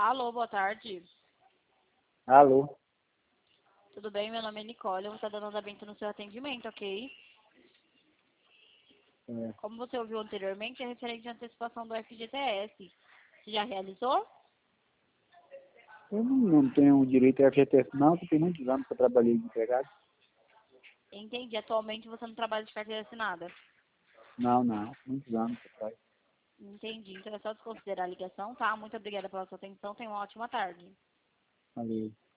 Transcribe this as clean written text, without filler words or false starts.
Alô, boa tarde. Alô? Tudo bem? Meu nome é Nicole. Eu vou estar dando andamento no seu atendimento, ok? É, Como você ouviu anteriormente, é referente à antecipação do FGTS. Você já realizou? eu não tenho direito a FGTS não, porque tem muitos anos que eu trabalhei de empregado. Entendi. Atualmente você não trabalha de carteira assinada. Não, muitos anos atrás. Entendi. Então é só desconsiderar a ligação, tá? Muito obrigada pela sua atenção. Tenha uma ótima tarde. Valeu.